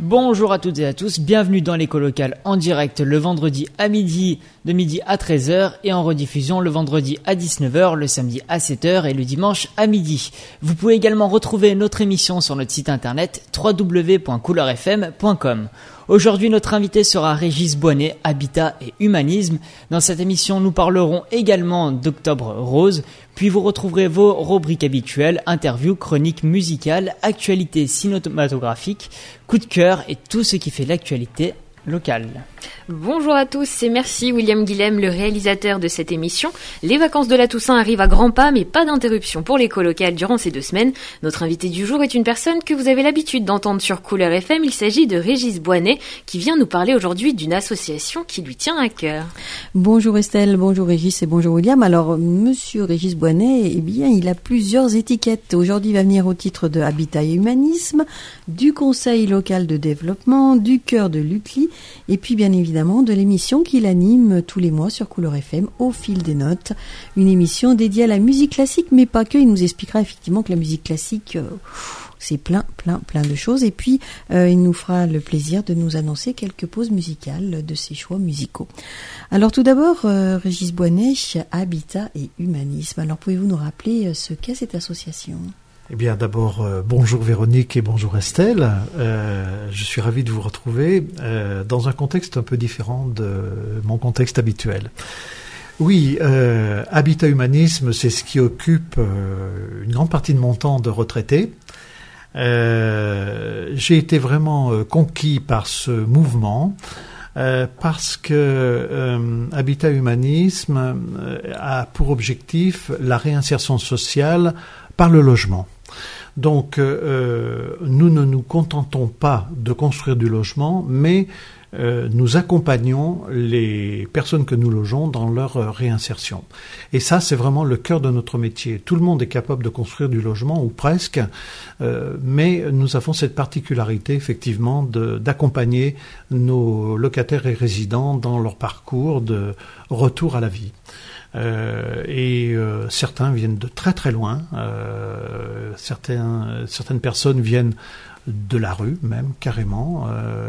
Bonjour à toutes et à tous, bienvenue dans l'écho locale en direct le vendredi à midi, de midi à 13h et en rediffusion le vendredi à 19h, le samedi à 7h et le dimanche à midi. Vous pouvez également retrouver notre émission sur notre site internet www.couleurfm.com. Aujourd'hui, notre invité sera Régis Boinet, Habitat et Humanisme. Dans cette émission, nous parlerons également d'Octobre Rose, puis vous retrouverez vos rubriques habituelles, interviews, chroniques musicales, actualités cinématographiques, coup de cœur et tout ce qui fait l'actualité locale. Bonjour à tous et merci William Guilhem, le réalisateur de cette émission. Les vacances de la Toussaint arrivent à grands pas, mais pas d'interruption pour l'écho local durant ces 2 semaines. Notre invité du jour est une personne que vous avez l'habitude d'entendre sur Couleur FM. Il s'agit de Régis Boinet, qui vient nous parler aujourd'hui d'une association qui lui tient à cœur. Bonjour Estelle, bonjour Régis et bonjour William. Alors, monsieur Régis Boinet, eh bien, il a plusieurs étiquettes. Aujourd'hui, il va venir au titre de Habitat et Humanisme, du Conseil local de développement, du Cœur de l'UCLI, et puis bien évidemment de l'émission qu'il anime tous les mois sur Couleur FM, Au fil des notes, une émission dédiée à la musique classique, mais pas que. Il nous expliquera effectivement que la musique classique, c'est plein de choses, et puis il nous fera le plaisir de nous annoncer quelques pauses musicales de ses choix musicaux. Alors tout d'abord, Régis Boinet, Habitat et Humanisme. Alors pouvez-vous nous rappeler ce qu'est cette association ? Eh bien, d'abord, bonjour Véronique et bonjour Estelle. Je suis ravi de vous retrouver dans un contexte un peu différent de mon contexte habituel. Oui, Habitat Humanisme, c'est ce qui occupe une grande partie de mon temps de retraité. J'ai été vraiment conquis par ce mouvement parce que Habitat Humanisme a pour objectif la réinsertion sociale par le logement. Donc, nous ne nous contentons pas de construire du logement, mais nous accompagnons les personnes que nous logeons dans leur réinsertion. Et ça, c'est vraiment le cœur de notre métier. Tout le monde est capable de construire du logement, ou presque, mais nous avons cette particularité, effectivement, d'accompagner nos locataires et résidents dans leur parcours de retour à la vie. Certains viennent de très très loin, certaines personnes viennent de la rue même carrément,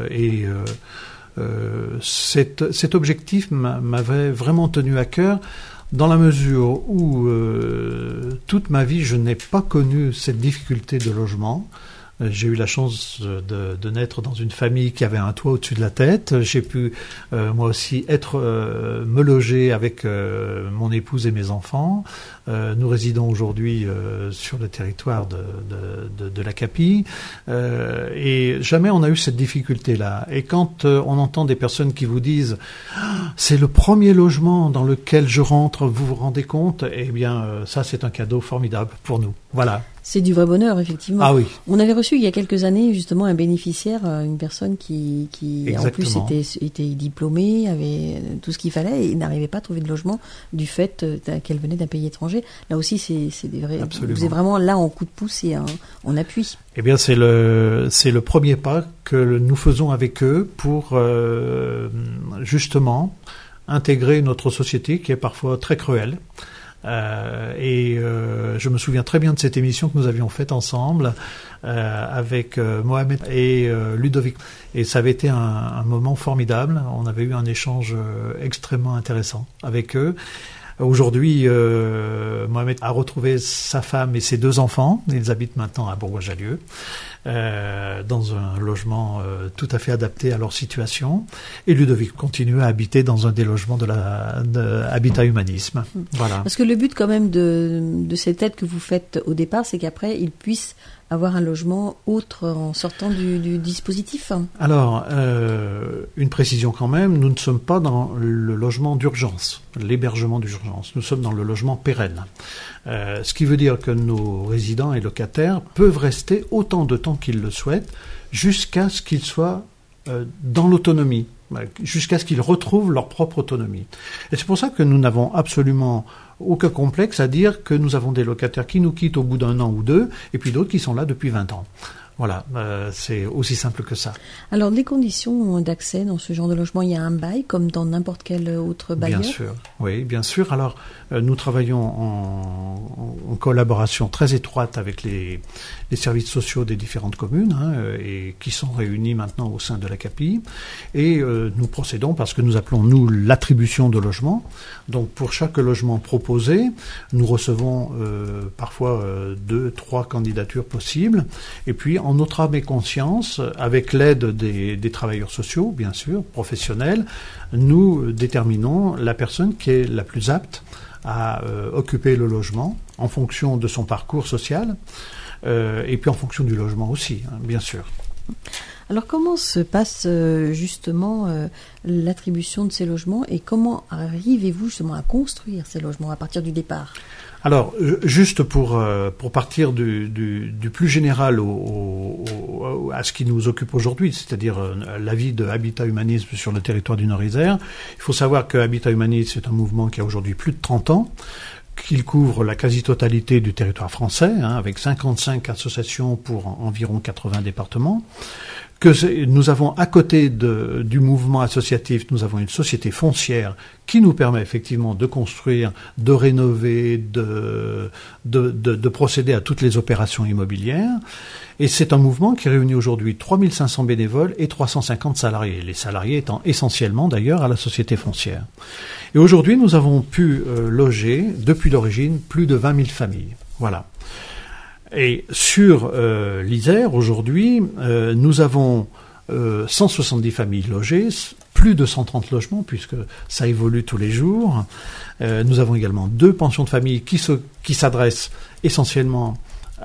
cet objectif m'avait vraiment tenu à cœur dans la mesure où toute ma vie je n'ai pas connu cette difficulté de logement. J'ai eu la chance de naître dans une famille qui avait un toit au-dessus de la tête. J'ai pu moi aussi me loger avec mon épouse et mes enfants. Nous résidons aujourd'hui sur le territoire de la Capille. Et jamais on a eu cette difficulté-là. Et quand on entend des personnes qui vous disent « c'est le premier logement dans lequel je rentre, vous vous rendez compte ?» Eh bien, ça c'est un cadeau formidable pour nous. Voilà. C'est du vrai bonheur, effectivement. Ah oui. On avait reçu il y a quelques années justement un bénéficiaire, une personne qui en plus était diplômée, avait tout ce qu'il fallait et n'arrivait pas à trouver de logement du fait qu'elle venait d'un pays étranger. Là aussi, c'est des vrais. Absolument. Vous êtes vraiment là en coup de pouce et en appui. Eh bien, c'est le premier pas que nous faisons avec eux pour justement intégrer notre société qui est parfois très cruelle. Je me souviens très bien de cette émission que nous avions faite ensemble avec Mohamed et Ludovic. Et ça avait été un moment formidable. On avait eu un échange extrêmement intéressant avec eux. Aujourd'hui, Mohamed a retrouvé sa femme et ses 2 enfants. Ils habitent maintenant à Bourgoin-Jallieu, dans un logement tout à fait adapté à leur situation. Et Ludovic continue à habiter dans un des logements de Habitat Humanisme. Voilà. Parce que le but quand même de cette aide que vous faites au départ, c'est qu'après, ils puissent avoir un logement autre en sortant du dispositif. Alors, une précision quand même, nous ne sommes pas dans le logement d'urgence, l'hébergement d'urgence. Nous sommes dans le logement pérenne. Ce qui veut dire que nos résidents et locataires peuvent rester autant de temps qu'ils le souhaitent jusqu'à ce qu'ils soient dans l'autonomie, jusqu'à ce qu'ils retrouvent leur propre autonomie. Et c'est pour ça que nous n'avons absolument aucun complexe à dire que nous avons des locataires qui nous quittent au bout d'1 an ou 2, et puis d'autres qui sont là depuis 20 ans. Voilà, c'est aussi simple que ça. Alors, les conditions d'accès dans ce genre de logement, il y a un bail comme dans n'importe quel autre bailleur? Bien sûr, oui, bien sûr. Alors, nous travaillons en collaboration très étroite avec les services sociaux des différentes communes, et qui sont réunis maintenant au sein de la CAPI. Et nous procédons parce que nous appelons, nous, l'attribution de logements. Donc, pour chaque logement proposé, nous recevons parfois 2, 3 candidatures possibles. Et puis, en notre âme et conscience, avec l'aide des travailleurs sociaux, bien sûr, professionnels, nous déterminons la personne qui est la plus apte à occuper le logement en fonction de son parcours social et puis en fonction du logement aussi, bien sûr. Alors comment se passe justement l'attribution de ces logements et comment arrivez-vous justement à construire ces logements à partir du départ? Alors, juste pour partir du plus général à ce qui nous occupe aujourd'hui, c'est-à-dire l'avis de Habitat Humanisme sur le territoire du Nord-Isère, il faut savoir que Habitat Humanisme, c'est un mouvement qui a aujourd'hui plus de 30 ans, qu'il couvre la quasi-totalité du territoire français, avec 55 associations pour environ 80 départements. Nous avons, à côté du mouvement associatif, nous avons une société foncière qui nous permet effectivement de construire, de rénover, de procéder à toutes les opérations immobilières. Et c'est un mouvement qui réunit aujourd'hui 3500 bénévoles et 350 salariés, les salariés étant essentiellement d'ailleurs à la société foncière. Et aujourd'hui, nous avons pu loger, depuis l'origine, plus de 20 000 familles. Voilà. Et sur l'Isère, aujourd'hui, nous avons 170 familles logées, plus de 130 logements, puisque ça évolue tous les jours. Nous avons également 2 pensions de famille qui s'adressent essentiellement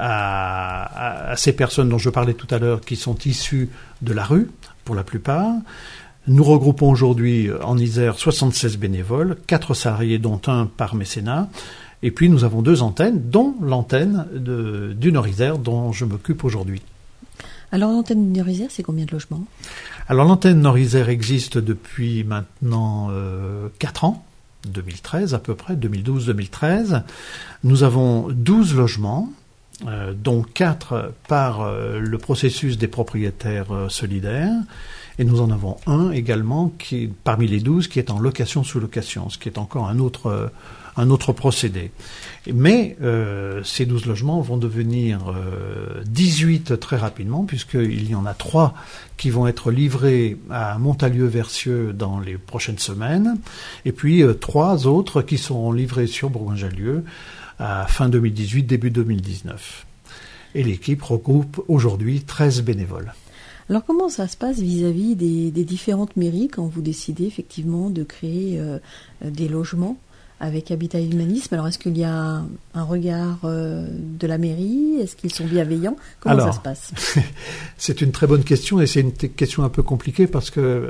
à ces personnes dont je parlais tout à l'heure, qui sont issues de la rue, pour la plupart. Nous regroupons aujourd'hui en Isère 76 bénévoles, 4 salariés dont 1 par mécénat. Et puis nous avons 2 antennes, dont l'antenne du Nord-Isère dont je m'occupe aujourd'hui. Alors l'antenne du Nord-Isère, c'est combien de logements? Alors l'antenne Nord-Isère existe depuis maintenant 4 ans, 2013 à peu près, 2012-2013. Nous avons 12 logements, dont 4 par le processus des propriétaires solidaires. Et nous en avons un également, parmi les 12, qui est en location sous location, ce qui est encore un autre procédé. Mais ces 12 logements vont devenir 18 très rapidement, puisqu'il y en a 3 qui vont être livrés à Montalieu-Versieux dans les prochaines semaines, et puis 3 autres qui seront livrés sur Bourgoin-Jallieu à fin 2018, début 2019. Et l'équipe regroupe aujourd'hui 13 bénévoles. Alors comment ça se passe vis-à-vis des différentes mairies quand vous décidez effectivement de créer des logements avec Habitat Humanisme? Alors est-ce qu'il y a un regard de la mairie? Est-ce qu'ils sont bienveillants? Comment ça se passe? C'est une très bonne question et c'est une question un peu compliquée parce que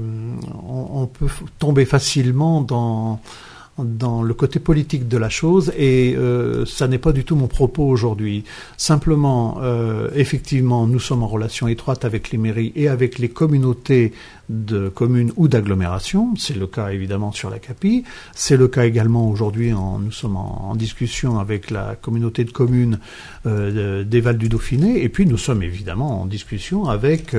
on peut tomber facilement dans le côté politique de la chose et ça n'est pas du tout mon propos aujourd'hui. Simplement, effectivement, nous sommes en relation étroite avec les mairies et avec les communautés de communes ou d'agglomération. C'est le cas évidemment sur la CAPI. C'est le cas également aujourd'hui, nous sommes en discussion avec la communauté de communes des Vals du Dauphiné et puis nous sommes évidemment en discussion avec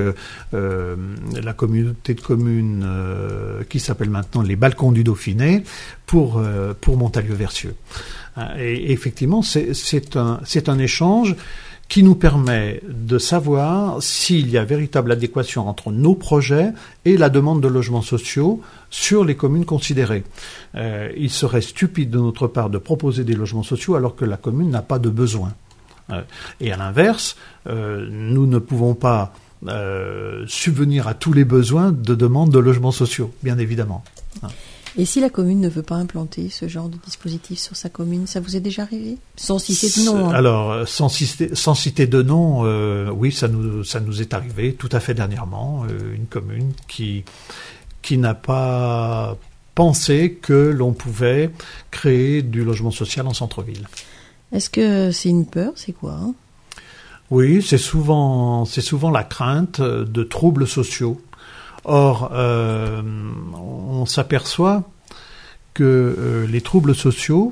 la communauté de communes qui s'appelle maintenant les Balcons du Dauphiné pour Montalieu-Versieux. Et effectivement, c'est un échange qui nous permet de savoir s'il y a véritable adéquation entre nos projets et la demande de logements sociaux sur les communes considérées. Il serait stupide de notre part de proposer des logements sociaux alors que la commune n'a pas de besoin. Et à l'inverse, nous ne pouvons pas subvenir à tous les besoins de demande de logements sociaux, bien évidemment. Et si la commune ne veut pas implanter ce genre de dispositif sur sa commune, ça vous est déjà arrivé? Sans citer de nom. Alors, sans citer de nom, oui, ça nous est arrivé tout à fait dernièrement. Une commune qui n'a pas pensé que l'on pouvait créer du logement social en centre-ville. Est-ce que c'est une peur? C'est quoi? Oui, c'est souvent la crainte de troubles sociaux. Or, on s'aperçoit que les troubles sociaux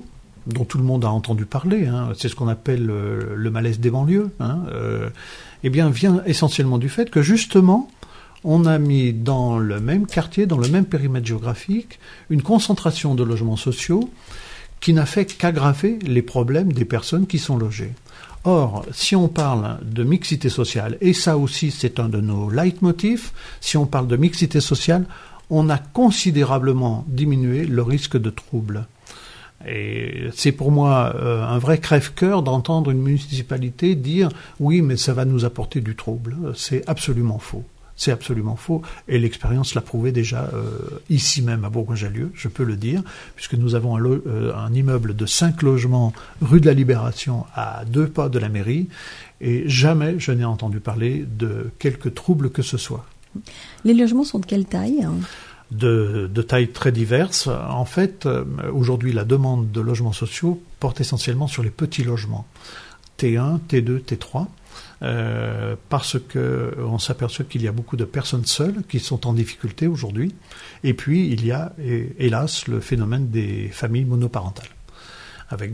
dont tout le monde a entendu parler, c'est ce qu'on appelle le malaise des banlieues, eh bien vient essentiellement du fait que justement on a mis dans le même quartier, dans le même périmètre géographique, une concentration de logements sociaux qui n'a fait qu'aggraver les problèmes des personnes qui sont logées. Or, si on parle de mixité sociale, et ça aussi c'est un de nos leitmotifs, si on parle de mixité sociale, on a considérablement diminué le risque de troubles. Et c'est pour moi un vrai crève-cœur d'entendre une municipalité dire « oui, mais ça va nous apporter du trouble ». C'est absolument faux. C'est absolument faux, et l'expérience l'a prouvé déjà ici même à Bourgoin-Jallieu, je peux le dire, puisque nous avons un immeuble de 5 logements rue de la Libération à 2 pas de la mairie, et jamais je n'ai entendu parler de quelque trouble que ce soit. Les logements sont de quelle taille ? De tailles très diverses. En fait, aujourd'hui, la demande de logements sociaux porte essentiellement sur les petits logements, T1, T2, T3. Parce que on s'aperçoit qu'il y a beaucoup de personnes seules qui sont en difficulté aujourd'hui. Et puis, il y a, hélas, le phénomène des familles monoparentales. Avec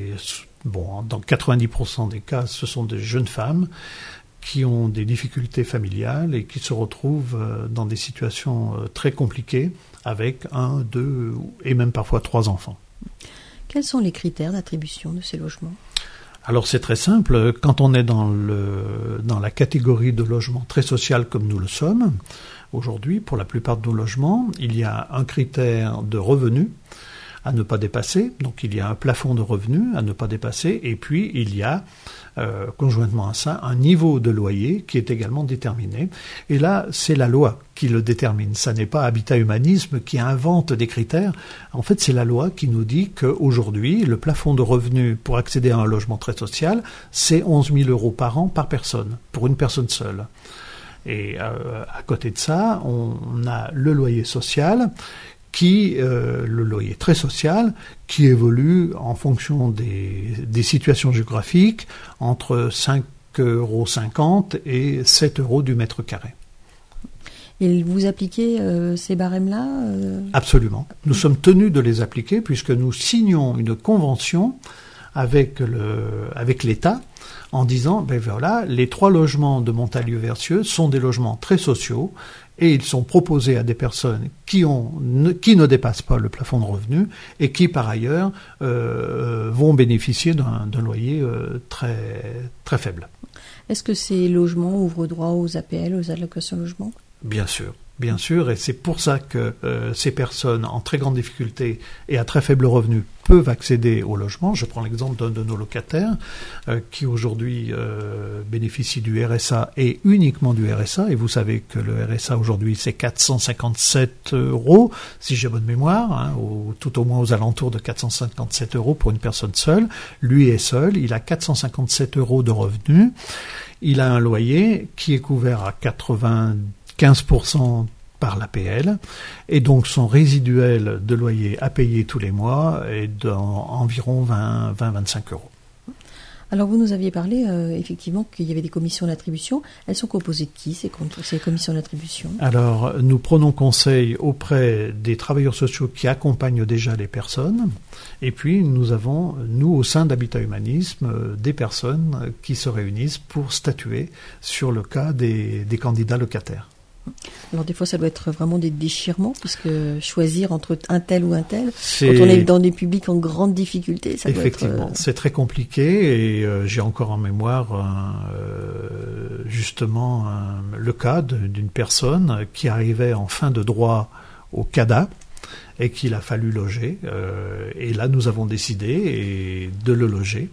dans 90% des cas, ce sont des jeunes femmes qui ont des difficultés familiales et qui se retrouvent dans des situations très compliquées avec 1, 2 et même parfois 3 enfants. Quels sont les critères d'attribution de ces logements ? Alors c'est très simple, quand on est dans la catégorie de logement très social comme nous le sommes, aujourd'hui, pour la plupart de nos logements, il y a un critère de revenu à ne pas dépasser, donc il y a un plafond de revenus à ne pas dépasser, et puis il y a, conjointement à ça, un niveau de loyer qui est également déterminé. Et là, c'est la loi qui le détermine. Ça n'est pas Habitat Humanisme qui invente des critères. En fait, c'est la loi qui nous dit qu'aujourd'hui, le plafond de revenus pour accéder à un logement très social, c'est 11 000 € par an par personne, pour une personne seule. Et à côté de ça, on a le loyer social, le loyer très social, qui évolue en fonction des situations géographiques entre 5,50 € et 7 € du mètre carré. Et vous appliquez ces barèmes-là Absolument. Nous sommes tenus de les appliquer puisque nous signons une convention avec l'État en disant, voilà, les 3 logements de Montalieu-Versieux sont des logements très sociaux et ils sont proposés à des personnes qui ne dépassent pas le plafond de revenus et qui, par ailleurs, vont bénéficier d'un loyer très, très faible. Est-ce que ces logements ouvrent droit aux APL, aux allocations logement ? Bien sûr, et c'est pour ça que ces personnes en très grande difficulté et à très faible revenu peuvent accéder au logement. Je prends l'exemple d'un de nos locataires qui aujourd'hui bénéficie du RSA et uniquement du RSA. Et vous savez que le RSA aujourd'hui c'est 457 €, si j'ai bonne mémoire, ou tout au moins aux alentours de 457 € pour une personne seule. Lui est seul, il a 457 € de revenus. Il a un loyer qui est couvert à 95% par l'APL, et donc son résiduel de loyer à payer tous les mois est d'environ 20-25 €. Alors vous nous aviez parlé effectivement qu'il y avait des commissions d'attribution. Elles sont composées de qui ces commissions d'attribution ? Alors nous prenons conseil auprès des travailleurs sociaux qui accompagnent déjà les personnes, et puis nous avons, nous au sein d'Habitat Humanisme, des personnes qui se réunissent pour statuer sur le cas des candidats locataires. Alors des fois ça doit être vraiment des déchirements, puisque choisir entre un tel ou un tel, quand on est dans des publics en grande difficulté, ça effectivement, doit être... c'est très compliqué, et j'ai encore en mémoire justement le cas d'une personne qui arrivait en fin de droit au CADA et qu'il a fallu loger, et là nous avons décidé de le loger.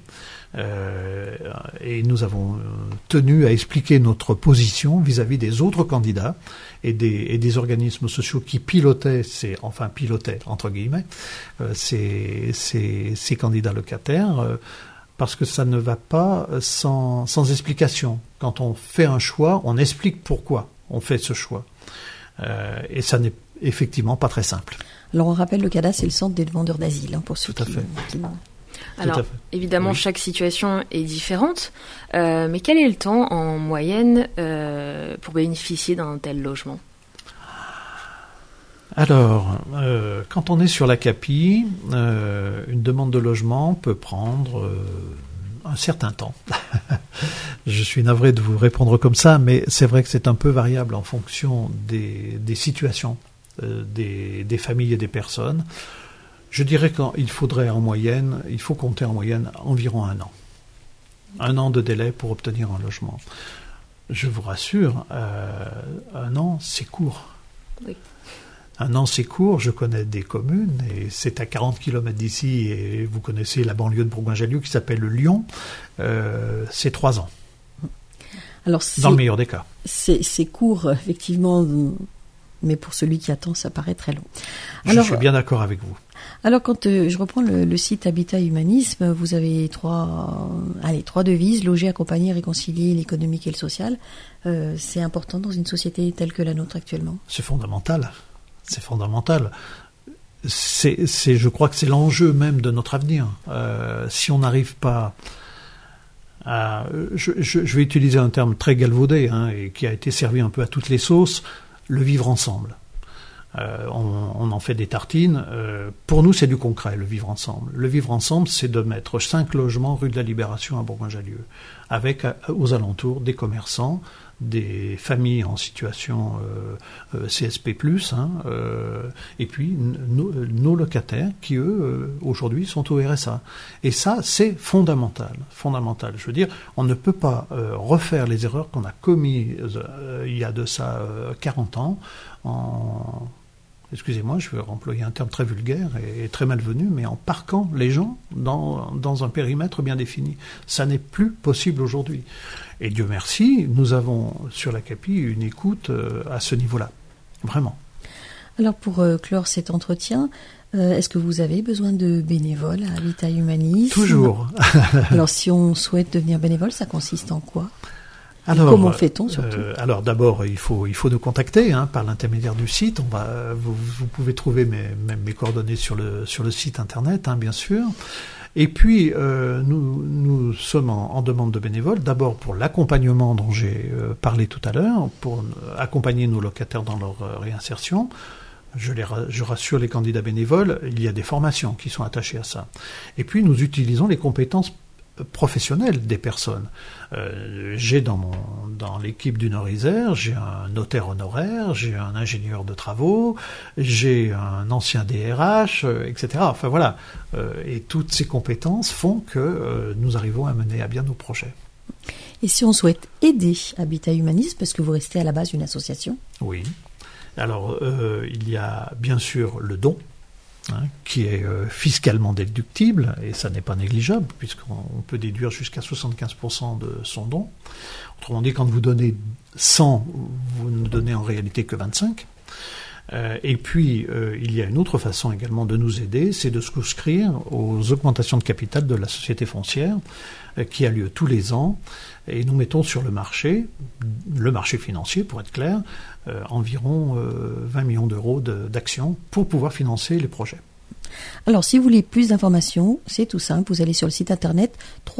Et nous avons tenu à expliquer notre position vis-à-vis des autres candidats et des organismes sociaux qui pilotaient entre guillemets ces candidats locataires, parce que ça ne va pas sans explication. Quand on fait un choix, on explique pourquoi on fait ce choix, et ça n'est effectivement pas très simple. Alors on rappelle, le CADA, c'est le centre des demandeurs d'asile, pour ceux qui... Alors, évidemment, oui. Chaque situation est différente, mais quel est le temps en moyenne pour bénéficier d'un tel logement ? Alors, quand on est sur la CAPI, une demande de logement peut prendre un certain temps. Je suis navré de vous répondre comme ça, mais c'est vrai que c'est un peu variable en fonction des situations des familles et des personnes. Je dirais qu'il faudrait il faut compter en moyenne environ 1 an. 1 an de délai pour obtenir un logement. Je vous rassure, 1 an, c'est court. Oui. 1 an, c'est court. Je connais des communes, et c'est à 40 km d'ici, et vous connaissez la banlieue de Bourgoin-Jallieu qui s'appelle le Lyon. C'est 3 ans. Alors, dans le meilleur des cas. C'est court, effectivement, mais pour celui qui attend, ça paraît très long. Je suis bien d'accord avec vous. Alors, quand je reprends le site Habitat Humanisme, vous avez trois devises: loger, accompagner, réconcilier l'économique et le social. C'est important dans une société telle que la nôtre actuellement. C'est fondamental. C'est fondamental. Je crois que c'est l'enjeu même de notre avenir. Si on n'arrive pas à... Je vais utiliser un terme très galvaudé, et qui a été servi un peu à toutes les sauces, le vivre ensemble. On en fait des tartines. Pour nous, c'est du concret, le vivre ensemble. Le vivre ensemble, c'est de mettre 5 logements rue de la Libération à Bourgoin-Jallieu, avec aux alentours des commerçants, des familles en situation CSP+, et puis nos locataires qui, eux, aujourd'hui, sont au RSA. Et ça, c'est fondamental. Fondamental. Je veux dire, on ne peut pas refaire les erreurs qu'on a commises il y a de ça 40 ans excusez-moi, je vais employer un terme très vulgaire et très malvenu, mais en parquant les gens dans un périmètre bien défini. Ça n'est plus possible aujourd'hui. Et Dieu merci, nous avons sur la CAPI une écoute à ce niveau-là. Vraiment. Alors pour clore cet entretien, est-ce que vous avez besoin de bénévoles à Habitat Humanisme ? Toujours. Alors si on souhaite devenir bénévole, ça consiste en quoi ? Alors, comment fait-on surtout ? Alors d'abord, il faut nous contacter par l'intermédiaire du site. Vous pouvez trouver mes coordonnées sur le site internet, bien sûr. Et puis, nous sommes en demande de bénévoles, d'abord pour l'accompagnement dont j'ai parlé tout à l'heure, pour accompagner nos locataires dans leur réinsertion. Je rassure les candidats bénévoles, il y a des formations qui sont attachées à ça. Et puis, nous utilisons les compétences professionnels des personnes. J'ai dans l'équipe du Nord-Isère, j'ai un notaire honoraire, j'ai un ingénieur de travaux, j'ai un ancien DRH, etc. Enfin voilà. Et toutes ces compétences font que nous arrivons à mener à bien nos projets. Et si on souhaite aider Habitat Humanisme, parce que vous restez à la base d'une association ? Oui. Alors, il y a bien sûr le don, qui est fiscalement déductible, et ça n'est pas négligeable, puisqu'on peut déduire jusqu'à 75% de son don. Autrement dit, quand vous donnez 100, vous ne donnez en réalité que 25. Et puis, il y a une autre façon également de nous aider, c'est de souscrire aux augmentations de capital de la société foncière, qui a lieu tous les ans, et nous mettons sur le marché financier, pour être clair, environ 20 millions d'euros d'actions pour pouvoir financer les projets. Alors, si vous voulez plus d'informations, c'est tout simple. Vous allez sur le site internet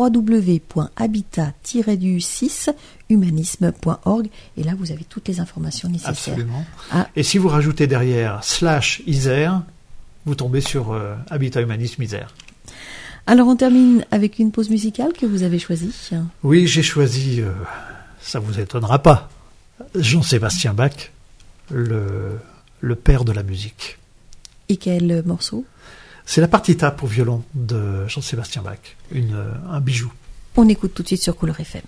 www.habitat-6humanisme.org et là, vous avez toutes les informations nécessaires. Absolument. Et si vous rajoutez derrière /Isère, vous tombez sur Habitat Humanisme Isère. Alors, on termine avec une pause musicale que vous avez choisie. Oui, j'ai choisi, ça vous étonnera pas, Jean-Sébastien Bach, le père de la musique. Et quel morceau ? C'est la partita pour violon de Jean-Sébastien Bach, un bijou. On écoute tout de suite sur Couleur FM.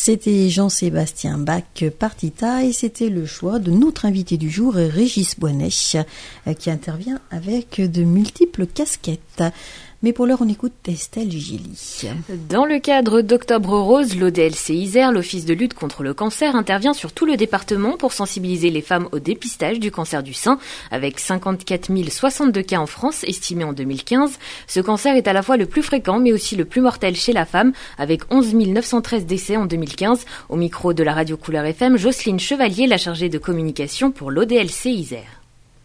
C'était Jean-Sébastien Bach, Partita, et c'était le choix de notre invité du jour, Régis Boinet, qui intervient avec de multiples casquettes. Mais pour l'heure, on écoute Estelle Gilly. Dans le cadre d'Octobre Rose, l'ODLC Isère, l'Office de lutte contre le cancer, intervient sur tout le département pour sensibiliser les femmes au dépistage du cancer du sein. Avec 54 062 cas en France, estimés en 2015, ce cancer est à la fois le plus fréquent, mais aussi le plus mortel chez la femme, avec 11 913 décès en 2015. Au micro de la radio Couleur FM, Jocelyne Chevalier, la chargée de communication pour l'ODLC Isère.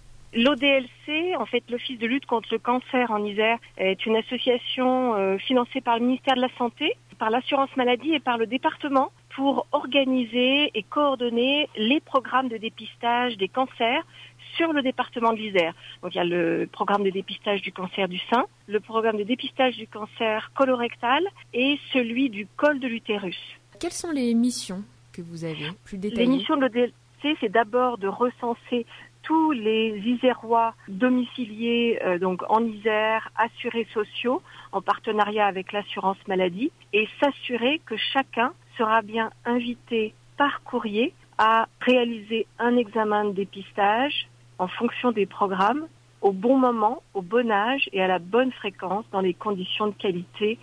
L'ODLC, en fait, l'Office de lutte contre le cancer en Isère, est une association financée par le ministère de la Santé, par l'assurance maladie et par le département pour organiser et coordonner les programmes de dépistage des cancers sur le département de l'Isère. Donc il y a le programme de dépistage du cancer du sein, le programme de dépistage du cancer colorectal et celui du col de l'utérus. Quelles sont les missions que vous avez plus détaillées? Les missions de l'ODLC, c'est d'abord de recenser tous les Isérois domiciliés donc en Isère, assurés sociaux, en partenariat avec l'assurance maladie, et s'assurer que chacun sera bien invité par courrier à réaliser un examen de dépistage en fonction des programmes, au bon moment, au bon âge et à la bonne fréquence, dans les conditions de qualité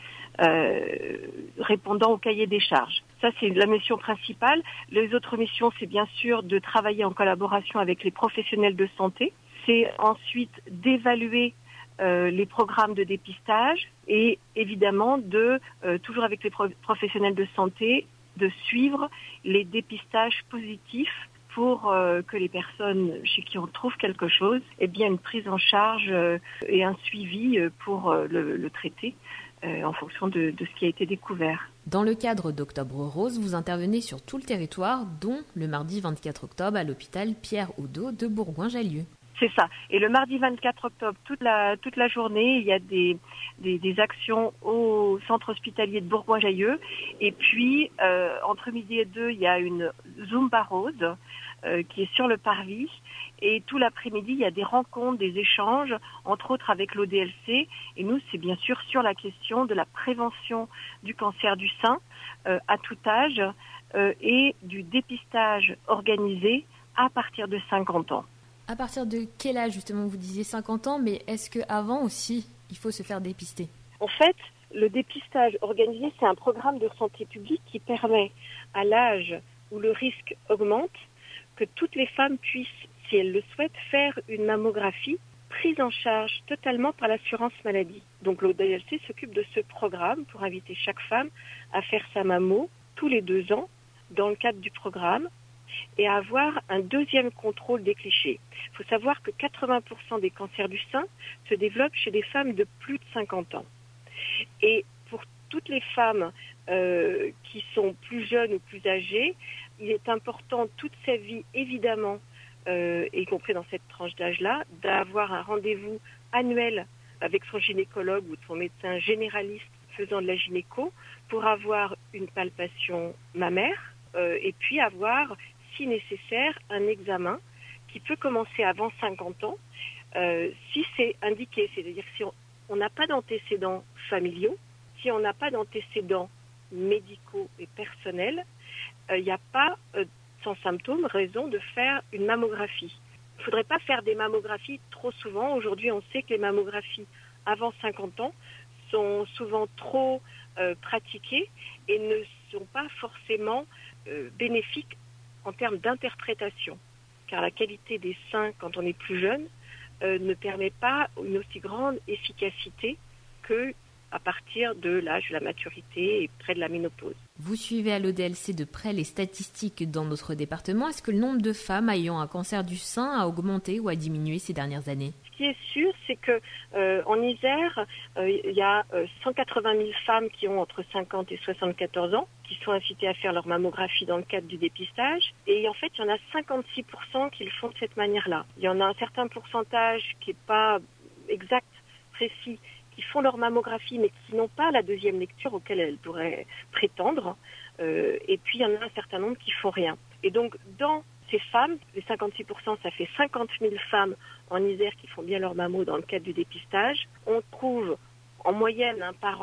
répondant au cahier des charges. Ça, c'est la mission principale. Les autres missions, c'est bien sûr de travailler en collaboration avec les professionnels de santé. C'est ensuite d'évaluer les programmes de dépistage et évidemment de, toujours avec les professionnels de santé, de suivre les dépistages positifs pour que les personnes chez qui on trouve quelque chose aient bien une prise en charge et un suivi pour le traiter en fonction de ce qui a été découvert. Dans le cadre d'Octobre Rose, vous intervenez sur tout le territoire, dont le mardi 24 octobre à l'hôpital Pierre-Oudot de Bourgoin-Jallieu. C'est ça. Et le mardi 24 octobre, toute la journée, il y a des actions au centre hospitalier de Bourgoin-Jallieu. Et puis, entre midi et 2, il y a une Zumba Rose qui est sur le parvis. Et tout l'après-midi, il y a des rencontres, des échanges, entre autres avec l'ODLC. Et nous, c'est bien sûr sur la question de la prévention du cancer du sein à tout âge et du dépistage organisé à partir de 50 ans. À partir de quel âge, justement, vous disiez 50 ans, mais est-ce qu'avant aussi, il faut se faire dépister? En fait, le dépistage organisé, c'est un programme de santé publique qui permet, à l'âge où le risque augmente, que toutes les femmes puissent, si elles le souhaitent, faire une mammographie prise en charge totalement par l'assurance maladie. Donc l'ODLC s'occupe de ce programme pour inviter chaque femme à faire sa mammo tous les 2 ans dans le cadre du programme et à avoir un deuxième contrôle des clichés. Il faut savoir que 80% des cancers du sein se développent chez des femmes de plus de 50 ans. Et pour toutes les femmes qui sont plus jeunes ou plus âgées, il est important toute sa vie, évidemment, y compris dans cette tranche d'âge-là, d'avoir un rendez-vous annuel avec son gynécologue ou son médecin généraliste faisant de la gynéco pour avoir une palpation mammaire et puis avoir, si nécessaire, un examen qui peut commencer avant 50 ans si c'est indiqué, c'est-à-dire si on n'a pas d'antécédents familiaux, si on n'a pas d'antécédents médicaux et personnels, il n'y a pas, sans symptômes, raison de faire une mammographie. Il ne faudrait pas faire des mammographies trop souvent. Aujourd'hui, on sait que les mammographies avant 50 ans sont souvent trop pratiquées et ne sont pas forcément bénéfiques en termes d'interprétation. Car la qualité des seins, quand on est plus jeune, ne permet pas une aussi grande efficacité que à partir de l'âge de la maturité et près de la ménopause. Vous suivez à l'ODLC de près les statistiques dans notre département. Est-ce que le nombre de femmes ayant un cancer du sein a augmenté ou a diminué ces dernières années? Ce qui est sûr, c'est que en Isère, il y a 180 000 femmes qui ont entre 50 et 74 ans, qui sont incitées à faire leur mammographie dans le cadre du dépistage. Et en fait, il y en a 56% qui le font de cette manière-là. Il y en a un certain pourcentage qui n'est pas exact, précis, qui font leur mammographie mais qui n'ont pas la deuxième lecture auquel elles pourraient prétendre. Et puis, il y en a un certain nombre qui font rien. Et donc, dans ces femmes, les 56%, ça fait 50 000 femmes en Isère qui font bien leur mammo dans le cadre du dépistage. On trouve en moyenne par an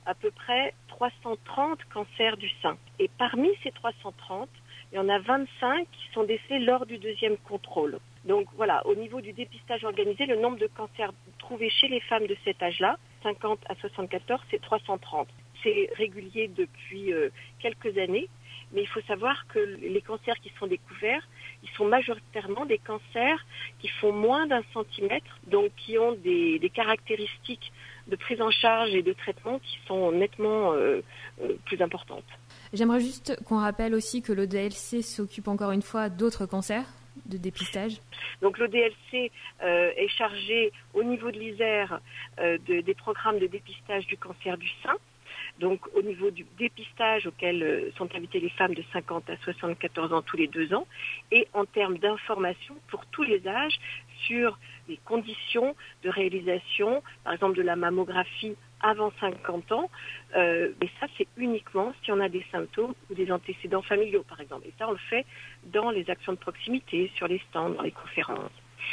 à peu près 330 cancers du sein. Et parmi ces 330, il y en a 25 qui sont décelés lors du deuxième contrôle. Donc voilà, au niveau du dépistage organisé, le nombre de cancers trouvés chez les femmes de cet âge-là, 50 à 74, c'est 330. C'est régulier depuis quelques années, mais il faut savoir que les cancers qui sont découverts, ils sont majoritairement des cancers qui font moins d'1 centimètre, donc qui ont des caractéristiques de prise en charge et de traitement qui sont nettement plus importantes. J'aimerais juste qu'on rappelle aussi que l'ODLC s'occupe encore une fois d'autres cancers de dépistage. Donc l'ODLC est chargé au niveau de l'ISER des programmes de dépistage du cancer du sein. Donc au niveau du dépistage auquel sont invitées les femmes de 50 à 74 ans tous les 2 ans, et en termes d'information pour tous les âges sur les conditions de réalisation, par exemple de la mammographie avant 50 ans, et ça c'est uniquement si on a des symptômes ou des antécédents familiaux par exemple. Et ça on le fait dans les actions de proximité, sur les stands, dans les conférences.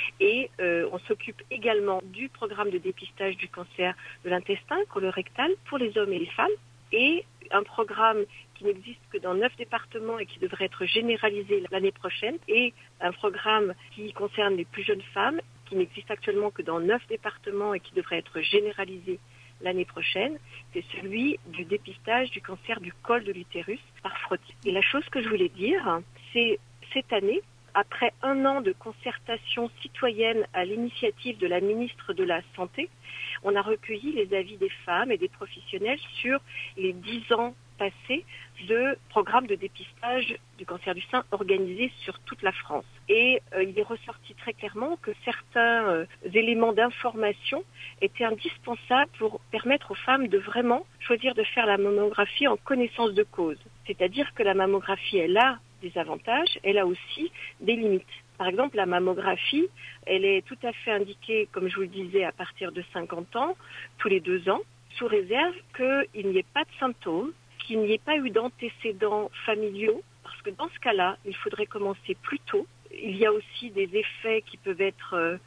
Et on s'occupe également du programme de dépistage du cancer de l'intestin colorectal pour les hommes et les femmes, et un programme qui n'existe que dans 9 départements et qui devrait être généralisé l'année prochaine, et un programme qui concerne les plus jeunes femmes qui n'existe actuellement que dans 9 départements et qui devrait être généralisé l'année prochaine, c'est celui du dépistage du cancer du col de l'utérus par frottis. Et la chose que je voulais dire, c'est cette année, après 1 an de concertation citoyenne à l'initiative de la ministre de la Santé, on a recueilli les avis des femmes et des professionnels sur les 10 ans passés de programmes de dépistage du cancer du sein organisés sur toute la France. Et il est ressorti très clairement que certains éléments d'information étaient indispensables pour permettre aux femmes de vraiment choisir de faire la mammographie en connaissance de cause. C'est-à-dire que la mammographie, elle a des avantages, elle a aussi des limites. Par exemple, la mammographie, elle est tout à fait indiquée, comme je vous le disais, à partir de 50 ans, tous les 2 ans, sous réserve qu'il n'y ait pas de symptômes, qu'il n'y ait pas eu d'antécédents familiaux, parce que dans ce cas-là, il faudrait commencer plus tôt. Il y a aussi des effets qui peuvent être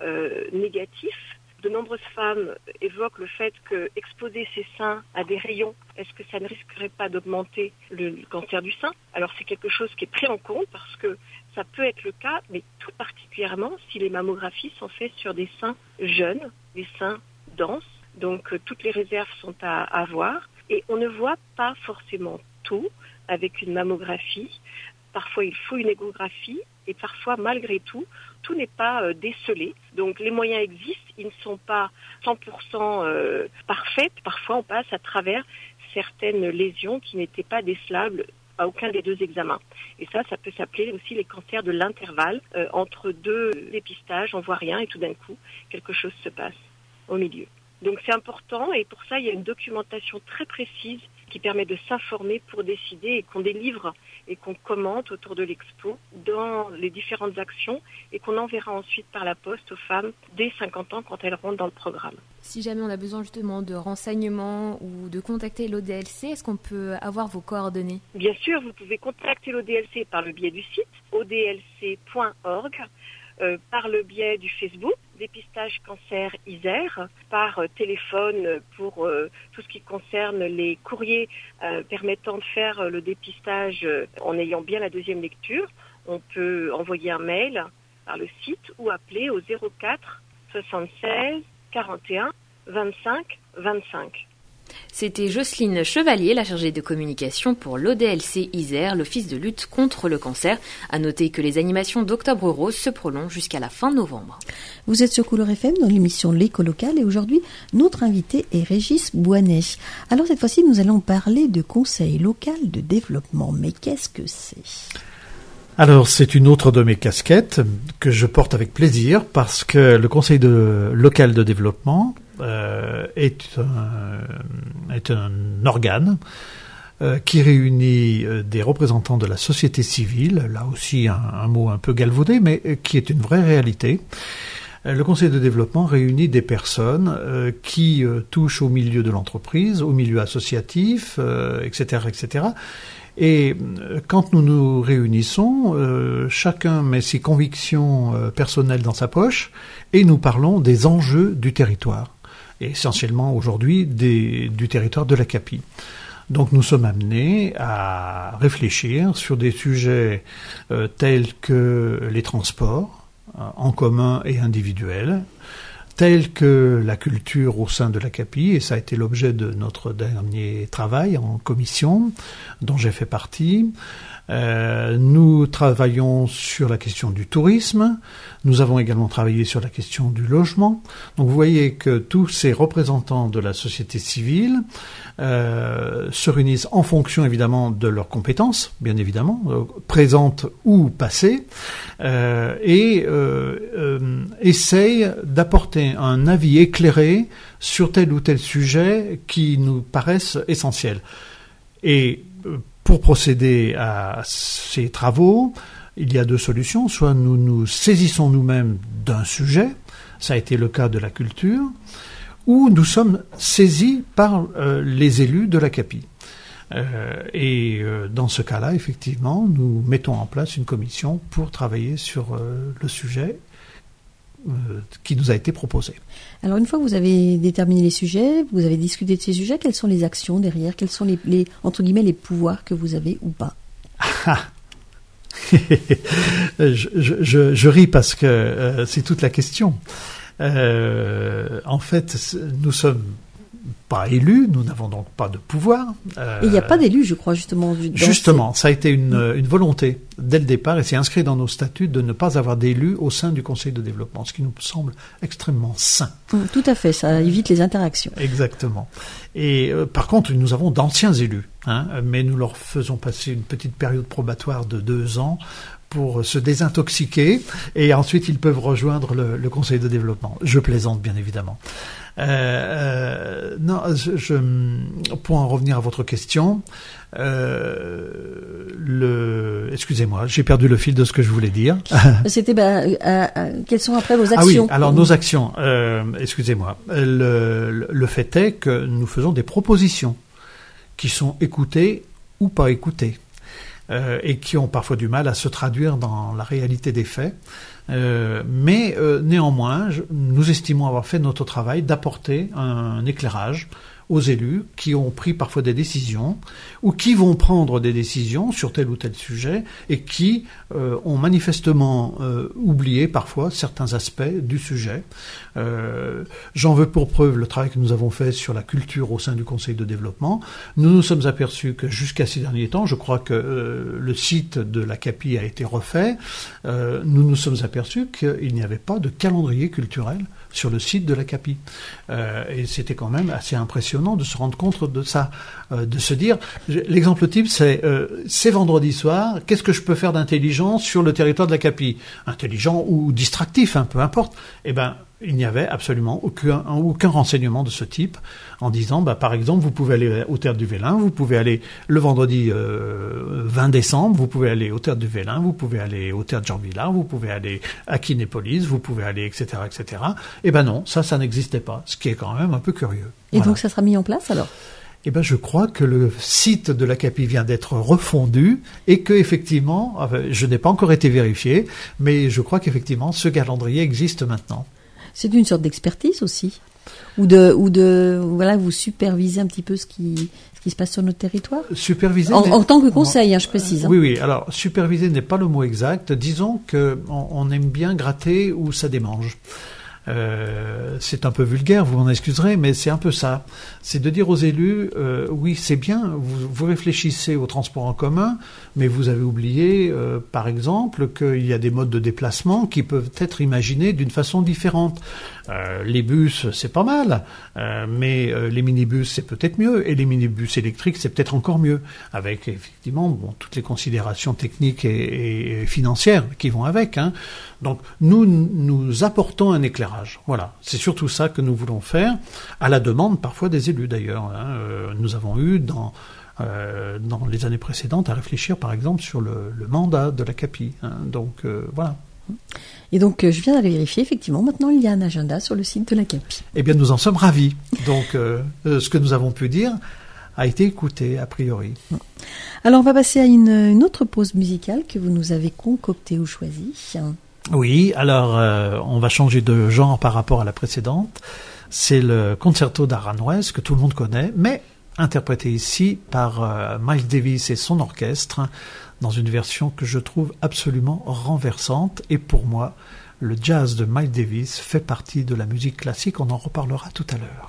négatifs. De nombreuses femmes évoquent le fait que exposer ses seins à des rayons, est-ce que ça ne risquerait pas d'augmenter le cancer du sein? Alors c'est quelque chose qui est pris en compte parce que ça peut être le cas, mais tout particulièrement si les mammographies sont faites sur des seins jeunes, des seins denses. Donc toutes les réserves sont à avoir et on ne voit pas forcément tout avec une mammographie. Parfois il faut une échographie et parfois malgré tout, tout n'est pas décelé. Donc les moyens existent, ils ne sont pas 100% parfaits. Parfois on passe à travers certaines lésions qui n'étaient pas décelables à aucun des 2 examens. Et ça peut s'appeler aussi les cancers de l'intervalle. Entre 2 dépistages, on voit rien et tout d'un coup, quelque chose se passe au milieu. Donc c'est important et pour ça il y a une documentation très précise qui permet de s'informer pour décider et qu'on délivre et qu'on commente autour de l'expo dans les différentes actions et qu'on enverra ensuite par la poste aux femmes dès 50 ans quand elles rentrent dans le programme. Si jamais on a besoin justement de renseignements ou de contacter l'ODLC, est-ce qu'on peut avoir vos coordonnées? Bien sûr, vous pouvez contacter l'ODLC par le biais du site odlc.org, par le biais du Facebook, dépistage cancer Isère, par téléphone pour tout ce qui concerne les courriers permettant de faire le dépistage en ayant bien la 2e lecture. On peut envoyer un mail par le site ou appeler au 04 76 41 25 25. C'était Jocelyne Chevalier, la chargée de communication pour l'ODLC Isère, l'Office de lutte contre le cancer. À noter que les animations d'Octobre Rose se prolongent jusqu'à la fin novembre. Vous êtes sur Couleur FM dans l'émission L'écho local et aujourd'hui, notre invité est Régis Boinet. Alors cette fois-ci, nous allons parler de conseil local de développement. Mais qu'est-ce que c'est ? Alors, c'est une autre de mes casquettes que je porte avec plaisir parce que le conseil local de développement est un organe qui réunit des représentants de la société civile, là aussi un mot un peu galvaudé, mais qui est une vraie réalité. Le conseil de développement réunit des personnes qui touchent au milieu de l'entreprise, au milieu associatif, etc., etc., et quand nous nous réunissons, chacun met ses convictions personnelles dans sa poche et nous parlons des enjeux du territoire. et essentiellement aujourd'hui du territoire de la CAPI. Donc nous sommes amenés à réfléchir sur des sujets tels que les transports en commun et individuels, tels que la culture au sein de la CAPI, et ça a été l'objet de notre dernier travail en commission, dont j'ai fait partie. Nous travaillons sur la question du tourisme, nous avons également travaillé sur la question du logement. Donc vous voyez que tous ces représentants de la société civile se réunissent en fonction évidemment de leurs compétences, bien évidemment, présentes ou passées, et essayent d'apporter un avis éclairé sur tel ou tel sujet qui nous paraissent essentiels. Et pour procéder à ces travaux, il y a deux solutions. Soit nous nous saisissons nous-mêmes d'un sujet, ça a été le cas de la culture, ou nous sommes saisis par les élus de la CAPI. Et dans ce cas-là, effectivement, nous mettons en place une commission pour travailler sur le sujet qui nous a été proposé. Alors une fois que vous avez déterminé les sujets, vous avez discuté de ces sujets, quelles sont les actions derrière, quels sont les entre guillemets les pouvoirs que vous avez ou pas? je ris parce que c'est toute la question. En fait, nous sommes pas élus, nous n'avons donc pas de pouvoir. Et il n'y a pas d'élus, je crois, justement. Justement, ça a été une volonté dès le départ, et c'est inscrit dans nos statuts de ne pas avoir d'élus au sein du Conseil de développement, ce qui nous semble extrêmement sain. Tout à fait, ça évite les interactions. Exactement. Et par contre, nous avons d'anciens élus, mais nous leur faisons passer une petite période probatoire de 2 ans pour se désintoxiquer, et ensuite ils peuvent rejoindre le Conseil de développement. Je plaisante, bien évidemment. Non, pour en revenir à votre question, excusez-moi, j'ai perdu le fil de ce que je voulais dire. C'était quelles sont après vos actions? Ah oui, alors nos actions, excusez-moi. Le fait est que nous faisons des propositions qui sont écoutées ou pas écoutées, et qui ont parfois du mal à se traduire dans la réalité des faits. Mais néanmoins, nous estimons avoir fait notre travail d'apporter un éclairage aux élus qui ont pris parfois des décisions ou qui vont prendre des décisions sur tel ou tel sujet et qui ont manifestement oublié parfois certains aspects du sujet. J'en veux pour preuve le travail que nous avons fait sur la culture au sein du Conseil de développement. Nous nous sommes aperçus que jusqu'à ces derniers temps, je crois que le site de la CAPI a été refait, nous nous sommes aperçus qu'il n'y avait pas de calendrier culturel sur le site de la CAPI. Et c'était quand même assez impressionnant de se rendre compte de ça, de se dire, l'exemple type c'est vendredi soir, qu'est-ce que je peux faire d'intelligent sur le territoire de la CAPI? Intelligent ou distractif, peu importe. Eh ben, il n'y avait absolument aucun renseignement de ce type en disant, par exemple, vous pouvez aller au Théâtre du Vélin, vous pouvez aller le vendredi 20 décembre, vous pouvez aller au Théâtre du Vélin, vous pouvez aller au Théâtre Jean Villard, vous pouvez aller à Kinépolis, vous pouvez aller, etc., etc. Eh ben non, ça n'existait pas, ce qui est quand même un peu curieux. Et voilà. Donc ça sera mis en place alors? Eh ben, je crois que le site de la CAPI vient d'être refondu et que effectivement, je n'ai pas encore été vérifié, mais je crois qu'effectivement, ce calendrier existe maintenant. C'est une sorte d'expertise aussi, ou de voilà, vous supervisez un petit peu ce qui se passe sur notre territoire. Superviser en tant que conseil, je précise. Oui. Alors superviser n'est pas le mot exact. Disons que on aime bien gratter où ça démange. C'est un peu vulgaire, vous m'en excuserez, mais c'est un peu ça. C'est de dire aux élus, oui, c'est bien, vous réfléchissez au transport en commun, mais vous avez oublié, par exemple, qu'il y a des modes de déplacement qui peuvent être imaginés d'une façon différente. Les bus, c'est pas mal, mais les minibus, c'est peut-être mieux, et les minibus électriques, c'est peut-être encore mieux, avec effectivement toutes les considérations techniques et financières qui vont avec. Donc nous apportons un éclairage. Voilà, c'est surtout ça que nous voulons faire, à la demande parfois des élus d'ailleurs. Nous avons eu dans les années précédentes à réfléchir par exemple sur le mandat de la CAPI. Donc voilà. Et donc je viens d'aller vérifier, effectivement, maintenant il y a un agenda sur le site de la CAPI. Eh bien nous en sommes ravis. Donc ce que nous avons pu dire a été écouté a priori. Alors on va passer à une autre pause musicale que vous nous avez concoctée ou choisie. Oui, alors on va changer de genre par rapport à la précédente. C'est le concerto d'Aranjuez que tout le monde connaît, mais interprété ici par Miles Davis et son orchestre, dans une version que je trouve absolument renversante. Et pour moi, le jazz de Miles Davis fait partie de la musique classique, on en reparlera tout à l'heure.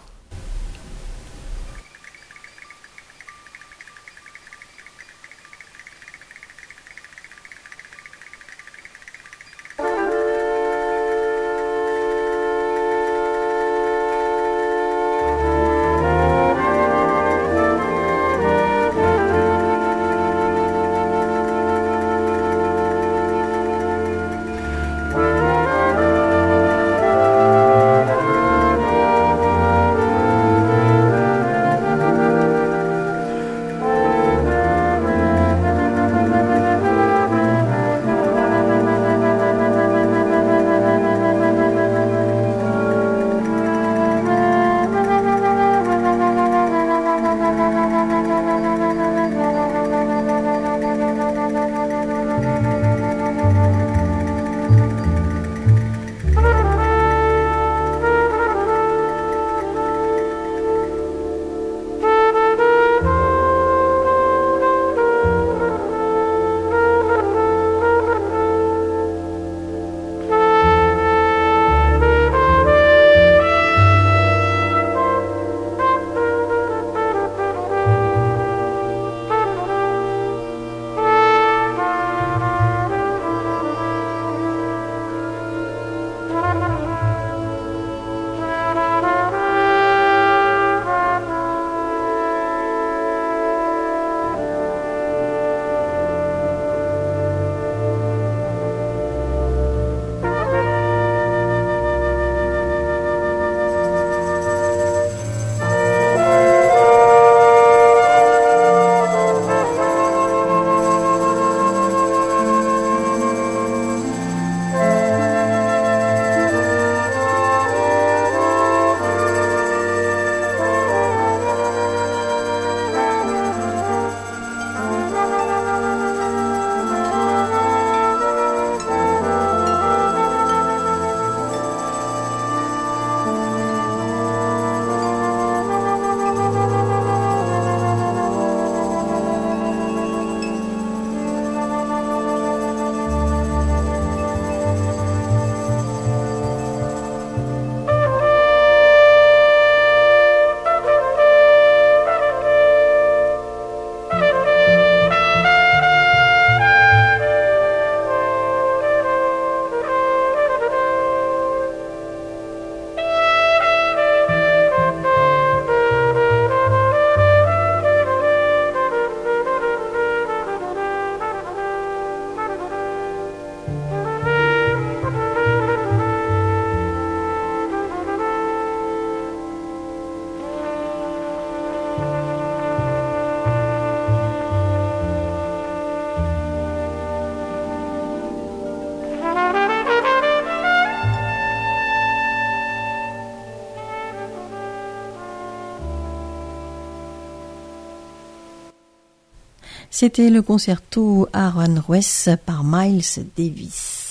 C'était le concerto Aranjuez par Miles Davis.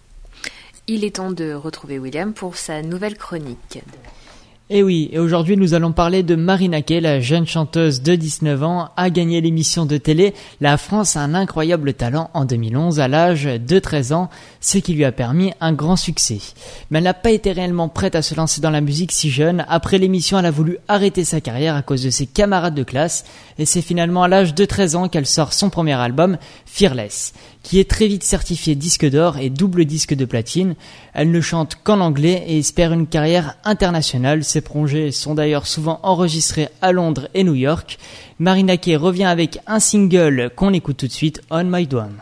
Il est temps de retrouver William pour sa nouvelle chronique. Et oui, et aujourd'hui nous allons parler de Marina Kaye, la jeune chanteuse de 19 ans, a gagné l'émission de télé La France a un incroyable talent en 2011 à l'âge de 13 ans, ce qui lui a permis un grand succès. Mais elle n'a pas été réellement prête à se lancer dans la musique si jeune. Après l'émission, elle a voulu arrêter sa carrière à cause de ses camarades de classe, et c'est finalement à l'âge de 13 ans qu'elle sort son premier album, Fearless, qui est très vite certifié disque d'or et double disque de platine. Elle ne chante qu'en anglais et espère une carrière internationale. Ses projets sont d'ailleurs souvent enregistrés à Londres et New York. Marina Kaye revient avec un single qu'on écoute tout de suite, On My Drum.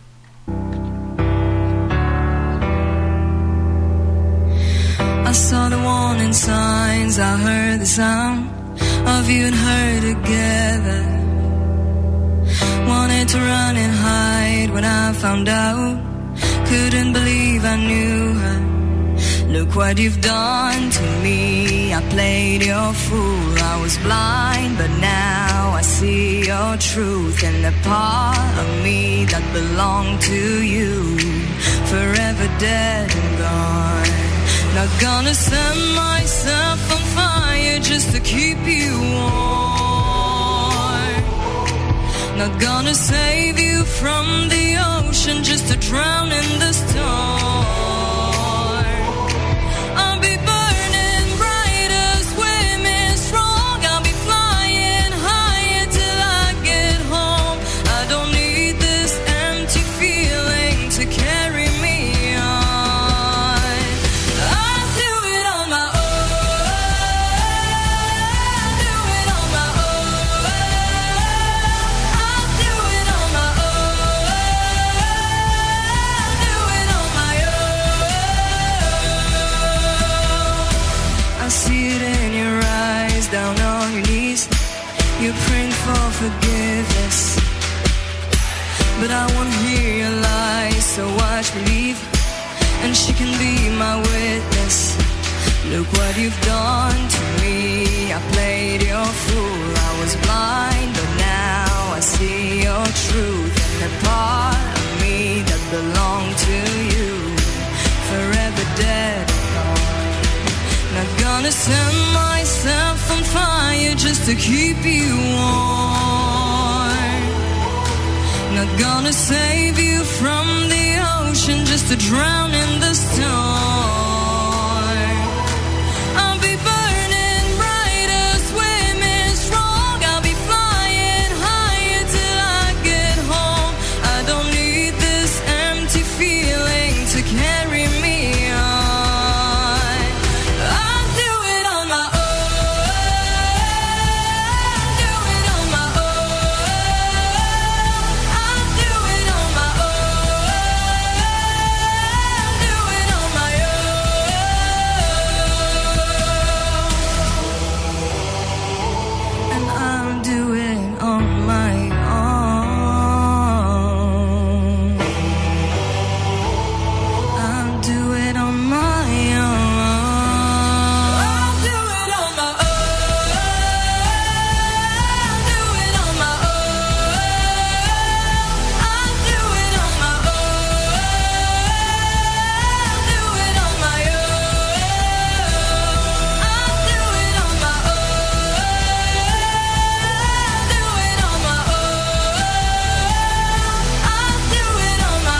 I saw the warning signs, I heard the sound of you and her together. Wanted to run and hide when I found out. Couldn't believe I knew her. Look what you've done to me. I played your fool, I was blind, but now I see your truth and the part of me that belonged to you. Forever dead and gone. Not gonna set myself on fire just to keep you warm. Not gonna save you from the ocean just to drown in the storm. I'll be burning brighter, swimming strong. I'll be flying higher till I get home. I don't need this empty feeling to carry me on. I'll do it on my own. Do it on my own. I'll do it on my own. Do it on my own. I see it in your eyes, down on your knees. You're praying for forgiveness, but I won't hear your lies, so watch me leave, and she can be my witness. Look what you've done to me. I played your fool, I was blind, but now I see your truth, and the part of me that belonged to you, forever dead and gone. Not gonna set myself on fire just to keep you warm. Not gonna save you from the ocean just to drown in the storm. I'll be burning brighter, swimming strong. I'll be flying higher till I get home. I don't need this empty feeling to carry me on. I'll do it on my own. Do it on my own. I'll do it on my own. Do it on my own. And I'll do it on my own. I'll do it on my own. I'll do it on my own. Do it on my own. I'll do it on my own. Do it on my own. I'll do it on my own. Do it on my own. I'll do it on my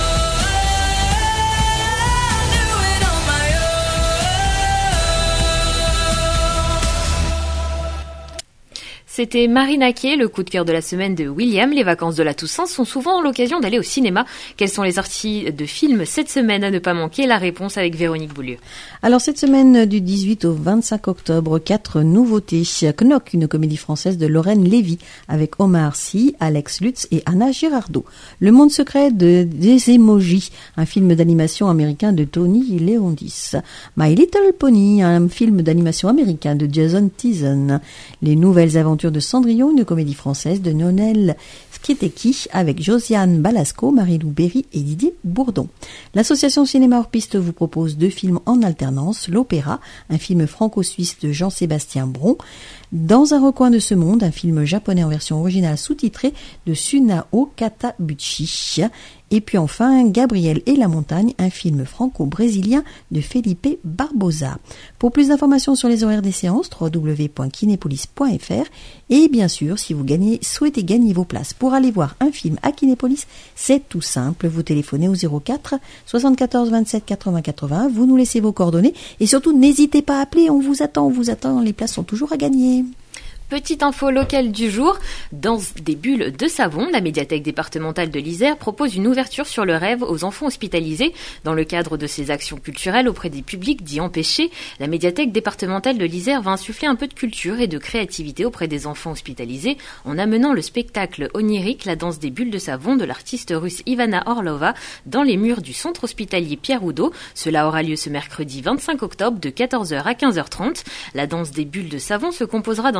C'était Marina Kaye, le coup de cœur de la semaine de William. Les vacances de la Toussaint sont souvent l'occasion d'aller au cinéma. Quelles sont les sorties de films cette semaine à ne pas manquer? La réponse avec Véronique Boulieu. Alors cette semaine du 18 au 25 octobre, 4 nouveautés. Knock, une comédie française de Lorraine Lévy avec Omar Sy, Alex Lutz et Anna Girardot. Le monde secret des emojis, un film d'animation américain de Tony Leondis. My Little Pony, un film d'animation américain de Jason Teason. Les nouvelles aventures de Cendrillon, une comédie française de Nonel Skiteki avec Josiane Balasco, Marie-Lou Berry et Didier Bourdon. L'association Cinéma hors piste vous propose 2 films en alternance. L'Opéra, un film franco-suisse de Jean-Sébastien Bron. Dans un recoin de ce monde, un film japonais en version originale sous-titrée de Sunao Katabuchi. Et puis enfin, Gabriel et la montagne, un film franco-brésilien de Felipe Barbosa. Pour plus d'informations sur les horaires des séances, www.kinepolis.fr. Et bien sûr, si vous souhaitez gagner vos places pour aller voir un film à Kinépolis, c'est tout simple. Vous téléphonez au 04 74 27 80 80, vous nous laissez vos coordonnées et surtout n'hésitez pas à appeler, on vous attend, les places sont toujours à gagner. Petite info locale du jour, dans des bulles de savon, la médiathèque départementale de l'Isère propose une ouverture sur le rêve aux enfants hospitalisés. Dans le cadre de ses actions culturelles auprès des publics dits empêchés, la médiathèque départementale de l'Isère va insuffler un peu de culture et de créativité auprès des enfants hospitalisés en amenant le spectacle onirique La danse des bulles de savon de l'artiste russe Ivana Orlova dans les murs du centre hospitalier Pierre Oudot. Cela aura lieu ce mercredi 25 octobre de 14h à 15h30. La danse des bulles de savon se composera d'un spectacle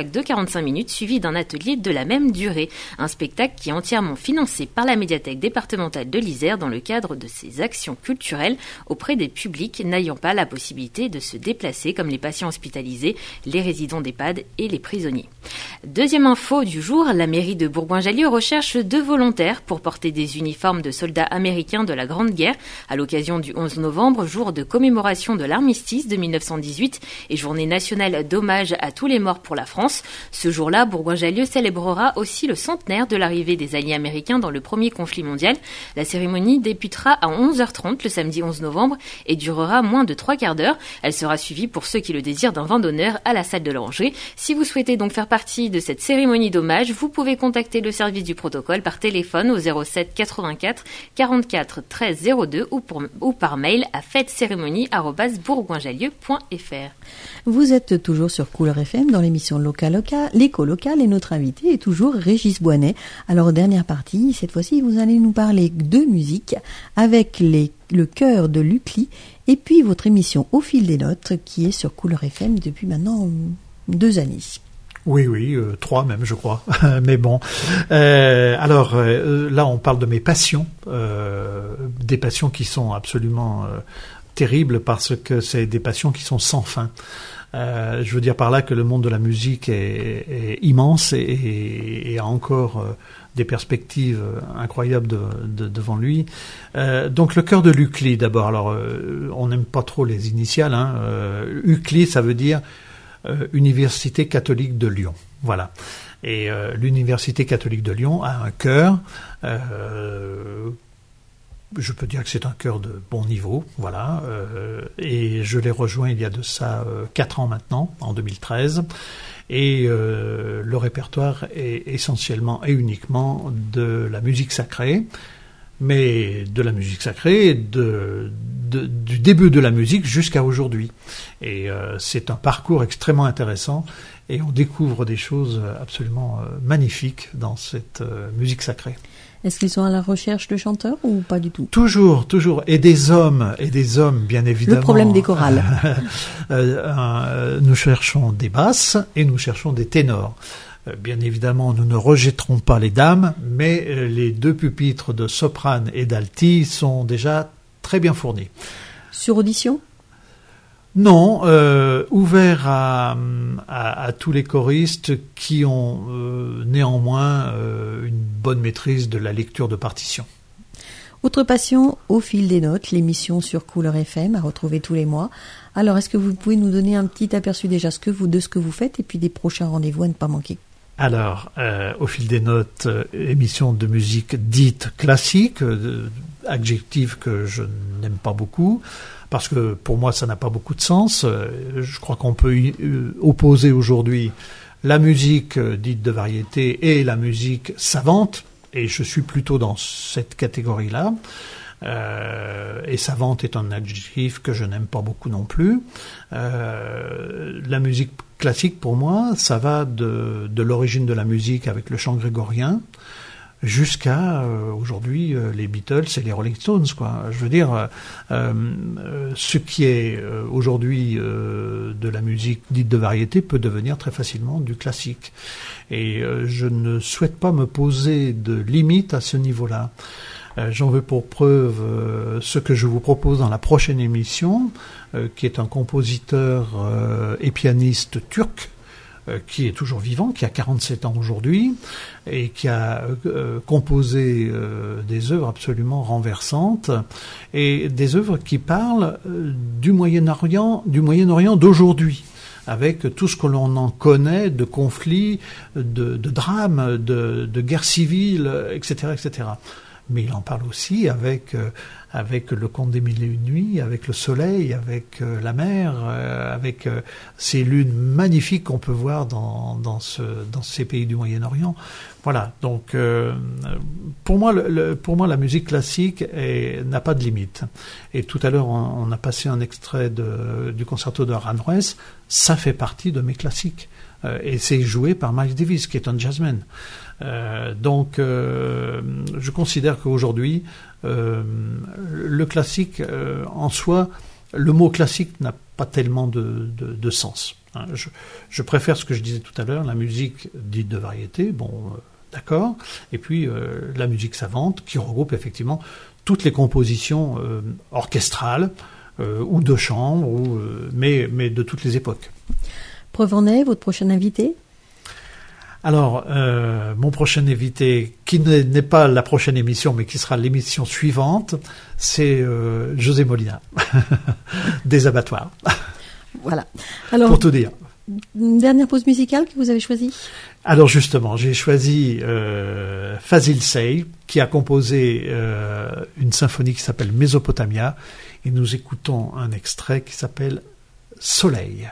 spectacle de 45 minutes suivi d'un atelier de la même durée. Un spectacle qui est entièrement financé par la médiathèque départementale de l'Isère dans le cadre de ses actions culturelles auprès des publics n'ayant pas la possibilité de se déplacer comme les patients hospitalisés, les résidents d'EHPAD et les prisonniers. Deuxième info du jour, la mairie de Bourgoin-Jallieu recherche 2 volontaires pour porter des uniformes de soldats américains de la Grande Guerre à l'occasion du 11 novembre, jour de commémoration de l'armistice de 1918 et journée nationale d'hommage à tous les morts pour la France. Ce jour-là, Bourgoin-Jallieu célébrera aussi le centenaire de l'arrivée des alliés américains dans le premier conflit mondial. La cérémonie débutera à 11h30 le samedi 11 novembre et durera moins de 3 quarts d'heure. Elle sera suivie pour ceux qui le désirent d'un vin d'honneur à la salle de l'Orangerie. Si vous souhaitez donc faire partie de cette cérémonie d'hommage, vous pouvez contacter le service du protocole par téléphone au 07 84 44 13 02 ou par mail à fêtecérémonie@bourgoinjallieu.fr. Vous êtes toujours sur Couleur FM dans l'émission L'écho local et notre invité est toujours Régis Boinet. Alors dernière partie, cette fois-ci vous allez nous parler de musique avec le chœur de Lucli et puis votre émission Au fil des notes qui est sur Couleur FM depuis maintenant 2 années. Oui, 3 même, je crois. Mais bon. Alors, là, on parle de mes passions. Des passions qui sont absolument terribles parce que c'est des passions qui sont sans fin. Je veux dire par là que le monde de la musique est immense et a encore des perspectives incroyables devant lui. Donc, le chœur de Lucli, d'abord. Alors, on n'aime pas trop les initiales. Lucli, ça veut dire Université catholique de Lyon, voilà. Et l'Université catholique de Lyon a un chœur. Je peux dire que c'est un chœur de bon niveau, voilà. Et je l'ai rejoint il y a de ça 4 ans maintenant, en 2013. Et le répertoire est essentiellement et uniquement de la musique sacrée. Mais de la musique sacrée, du début de la musique jusqu'à aujourd'hui. Et c'est un parcours extrêmement intéressant et on découvre des choses absolument magnifiques dans cette musique sacrée. Est-ce qu'ils sont à la recherche de chanteurs ou pas du tout ? Toujours. Et des hommes, bien évidemment. Le problème des chorales. Nous cherchons des basses et nous cherchons des ténors. Bien évidemment, nous ne rejetterons pas les dames, mais les 2 pupitres de soprane et d'alti sont déjà très bien fournis. Sur audition ? Non, ouvert à tous les choristes qui ont néanmoins une bonne maîtrise de la lecture de partition. Autre passion, Au fil des notes, l'émission sur Couleur FM à retrouver tous les mois. Alors, est-ce que vous pouvez nous donner un petit aperçu déjà de ce que vous faites et puis des prochains rendez-vous à ne pas manquer ? Alors, Au fil des notes, émission de musique dite classique, adjectif que je n'aime pas beaucoup, parce que pour moi ça n'a pas beaucoup de sens. Je crois qu'on peut opposer aujourd'hui la musique dite de variété et la musique savante, et je suis plutôt dans cette catégorie-là. Et savante est un adjectif que je n'aime pas beaucoup non plus. La musique classique, pour moi, ça va de l'origine de la musique avec le chant grégorien jusqu'à aujourd'hui les Beatles et les Rolling Stones, quoi. Je veux dire, ce qui est aujourd'hui de la musique dite de variété peut devenir très facilement du classique. Et je ne souhaite pas me poser de limites à ce niveau-là. J'en veux pour preuve ce que je vous propose dans la prochaine émission, qui est un compositeur et pianiste turc, qui est toujours vivant, qui a 47 ans aujourd'hui, et qui a composé des œuvres absolument renversantes, et des œuvres qui parlent du Moyen-Orient d'aujourd'hui, avec tout ce que l'on en connaît de conflits, de drames, de guerres civiles, etc., etc. Mais il en parle aussi avec le Conte des Mille et Une Nuits, avec le soleil, avec la mer, avec ces lunes magnifiques qu'on peut voir dans ces pays du Moyen-Orient. Voilà. Donc, pour moi, la musique classique n'a pas de limite. Et tout à l'heure, on a passé un extrait du concerto de Aranjuez. Ça fait partie de mes classiques. Et c'est joué par Miles Davis, qui est un jazzman. Donc, je considère qu'aujourd'hui, le classique en soi, le mot classique n'a pas tellement de sens. hein. Je préfère ce que je disais tout à l'heure, la musique dite de variété, d'accord, et puis la musique savante qui regroupe effectivement toutes les compositions orchestrales ou de chambre, mais de toutes les époques. Preuve en est, votre prochain invité ? Alors, mon prochain invité, qui n'est pas la prochaine émission, mais qui sera l'émission suivante, c'est José Molina, des abattoirs. Voilà. Alors, pour tout dire. Une dernière pause musicale que vous avez choisie ? Alors justement, j'ai choisi Fazil Say, qui a composé une symphonie qui s'appelle Mésopotamia, et nous écoutons un extrait qui s'appelle Soleil.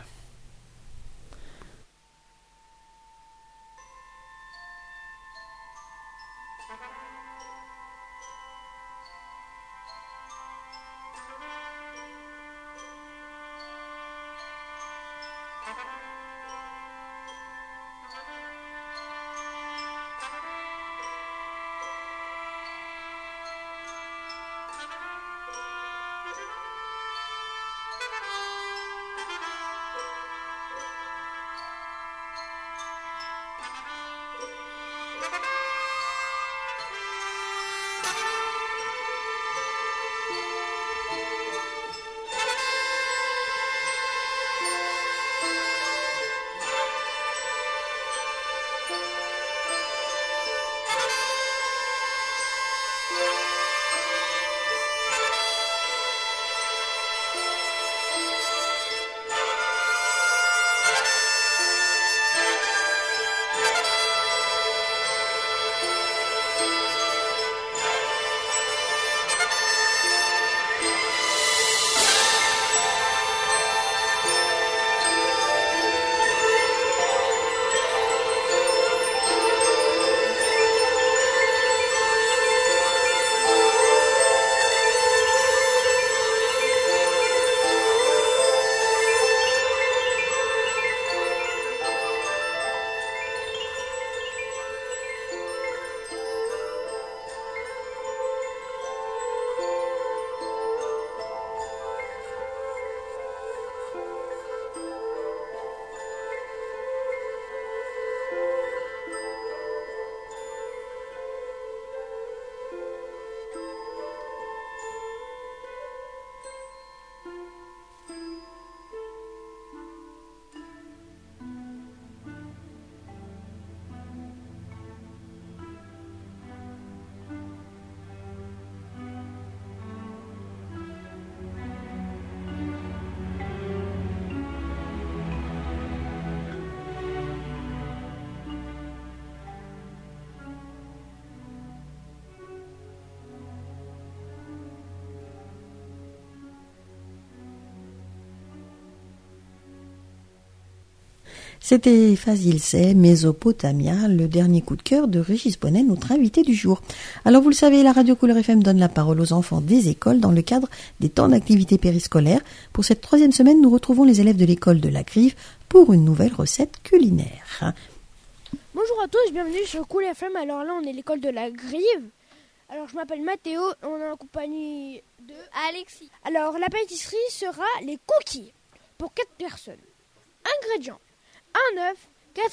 C'était Fazil Say, Mésopotamia, le dernier coup de cœur de Régis Bonnet, notre invité du jour. Alors vous le savez, la Radio Couleur FM donne la parole aux enfants des écoles dans le cadre des temps d'activité périscolaire. Pour cette 3e semaine, nous retrouvons les élèves de l'école de la Grive pour une nouvelle recette culinaire. Bonjour à tous, bienvenue sur Couleur FM. Alors là, on est l'école de la Grive. Alors je m'appelle Mathéo, on est en compagnie de Alexis. Alors la pâtisserie sera les cookies pour 4 personnes. Ingrédients: un œuf,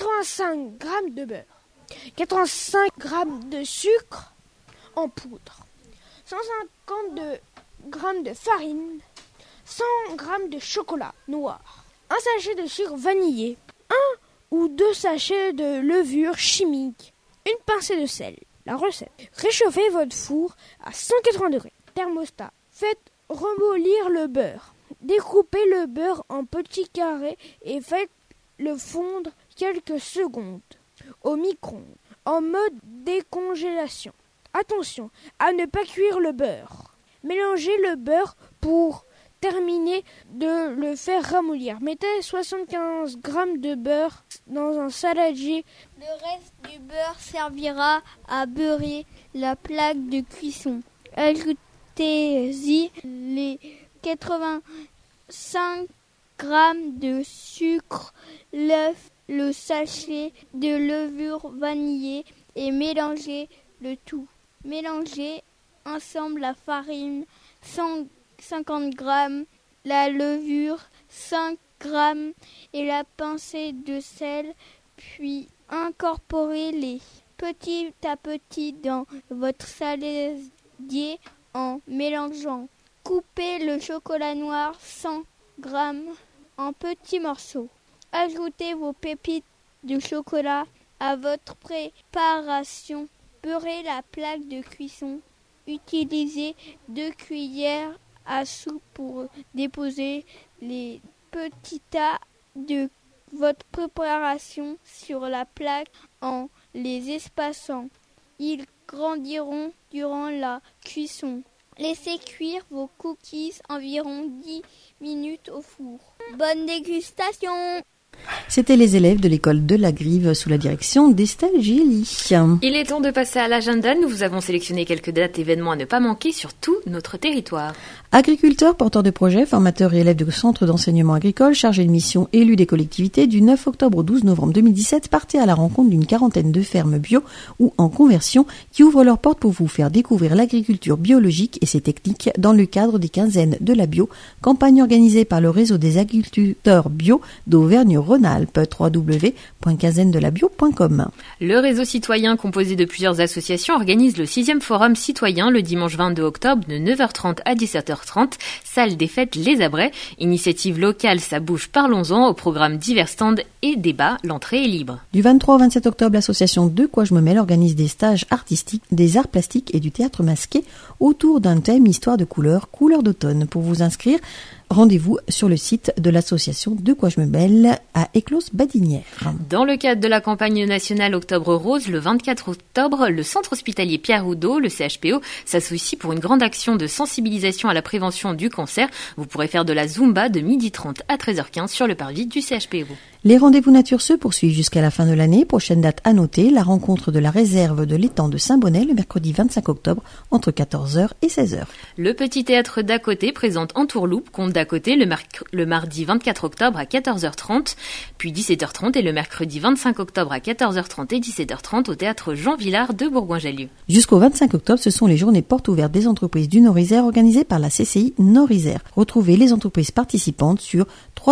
85 g de beurre, 85 g de sucre en poudre, 152 g de farine, 100 g de chocolat noir, un sachet de sucre vanillé, 1 ou 2 sachets de levure chimique, une pincée de sel. La recette: réchauffez votre four à 180 degrés. Thermostat. Faites remollir le beurre. Découpez le beurre en petits carrés et faites-le fondre quelques secondes au micro-ondes en mode décongélation. Attention à ne pas cuire le beurre. Mélangez le beurre pour terminer de le faire ramollir. Mettez 75 g de beurre dans un saladier. Le reste du beurre servira à beurrer la plaque de cuisson. Ajoutez-y les 85 g de sucre, l'œuf, le sachet de levure vanillée et mélangez le tout. Mélangez ensemble la farine, 150 g, la levure, 5 grammes et la pincée de sel, puis incorporez-les petit à petit dans votre saladier en mélangeant. Coupez le chocolat noir 100 grammes en petits morceaux. Ajoutez vos pépites de chocolat à votre préparation. Beurrez la plaque de cuisson. Utilisez 2 cuillères à soupe pour déposer les petits tas de votre préparation sur la plaque en les espaçant. Ils grandiront durant la cuisson. Laissez cuire vos cookies environ 10 minutes au four. Bonne dégustation! C'était les élèves de l'école de la Grive sous la direction d'Estelle Gély. Il est temps de passer à l'agenda. Nous vous avons sélectionné quelques dates événements à ne pas manquer sur tout notre territoire. Agriculteurs, porteurs de projets, formateurs et élèves de centres d'enseignement agricole, chargés de mission, élus des collectivités, du 9 octobre au 12 novembre 2017, partez à la rencontre d'une quarantaine de fermes bio ou en conversion qui ouvrent leurs portes pour vous faire découvrir l'agriculture biologique et ses techniques dans le cadre des quinzaines de la bio, campagne organisée par le réseau des agriculteurs bio d'Auvergne-Rhône-Alpes, www.quinzainedelabio.com. Le réseau citoyen composé de plusieurs associations organise le 6e forum citoyen le dimanche 22 octobre de 9h30 à 17h30, salle des fêtes Les Abrets. Initiative locale, ça bouge, parlons-en, au programme divers stands et débats, l'entrée est libre. Du 23 au 27 octobre, l'association De Quoi Je Me Mêle organise des stages artistiques, des arts plastiques et du théâtre masqué autour d'un thème histoire de couleurs d'automne. Pour vous inscrire, rendez-vous sur le site de l'association De Quoi Je Me Mêle à Éclos-Badinières. Dans le cadre de la campagne nationale Octobre Rose, le 24 octobre, le centre hospitalier Pierre Oudot, le CHPO, s'associe pour une grande action de sensibilisation à la prévention du cancer. Vous pourrez faire de la Zumba de 12h30 à 13h15 sur le parvis du CHPO. Les rendez-vous nature se poursuivent jusqu'à la fin de l'année. Prochaine date à noter, la rencontre de la réserve de l'étang de Saint-Bonnet le mercredi 25 octobre entre 14h et 16h. Le petit théâtre d'à côté présente Entourloupe, conte d'à côté le mardi 24 octobre à 14h30, puis 17h30 et le mercredi 25 octobre à 14h30 et 17h30 au théâtre Jean Villard de Bourgoin-Jallieu. Jusqu'au 25 octobre, ce sont les journées portes ouvertes des entreprises du Nord-Isère organisées par la CCI Nord-Isère. Retrouvez les entreprises participantes sur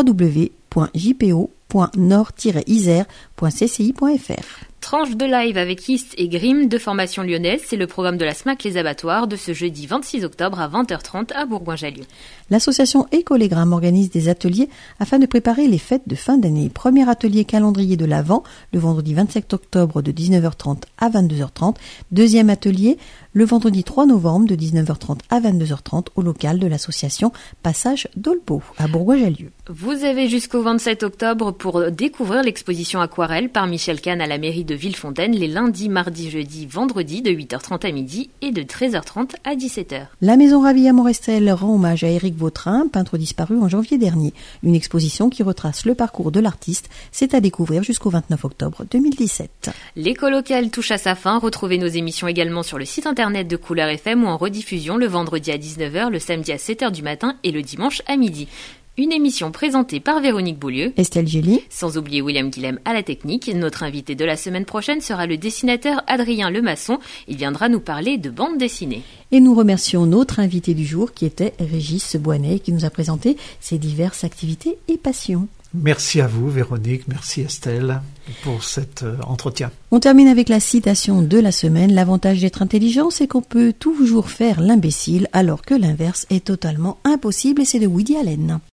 www.jpo.nord-isère.cci.fr. Tranche de live avec East et Grimm, deux formations lyonnaises. C'est le programme de la SMAC Les Abattoirs de ce jeudi 26 octobre à 20h30 à Bourgoin-Jallieu. L'association Écolégramme organise des ateliers afin de préparer les fêtes de fin d'année. Premier atelier calendrier de l'Avent, le vendredi 27 octobre de 19h30 à 22h30. Deuxième atelier, le vendredi 3 novembre de 19h30 à 22h30 au local de l'association Passage d'Olbeau à Bourgoin-Jallieu. Vous avez jusqu'au 27 octobre pour découvrir l'exposition aquarelle par Michel Kahn à la mairie de Villefontaine les lundis, mardis, jeudis, vendredis de 8h30 à midi et de 13h30 à 17h. La Maison Ravie à Morestel rend hommage à Éric Vautrin, peintre disparu en janvier dernier. Une exposition qui retrace le parcours de l'artiste, c'est à découvrir jusqu'au 29 octobre 2017. L'éco locale touche à sa fin. Retrouvez nos émissions également sur le site internet de Couleur FM ou en rediffusion le vendredi à 19h, le samedi à 7h du matin et le dimanche à midi. Une émission présentée par Véronique Beaulieu, Estelle Gély, sans oublier William Guilhem à la technique. Notre invité de la semaine prochaine sera le dessinateur Adrien Lemasson. Il viendra nous parler de bande dessinée. Et nous remercions notre invité du jour qui était Régis Boinet qui nous a présenté ses diverses activités et passions. Merci à vous Véronique, merci Estelle pour cet entretien. On termine avec la citation de la semaine. L'avantage d'être intelligent, c'est qu'on peut toujours faire l'imbécile alors que l'inverse est totalement impossible et c'est de Woody Allen.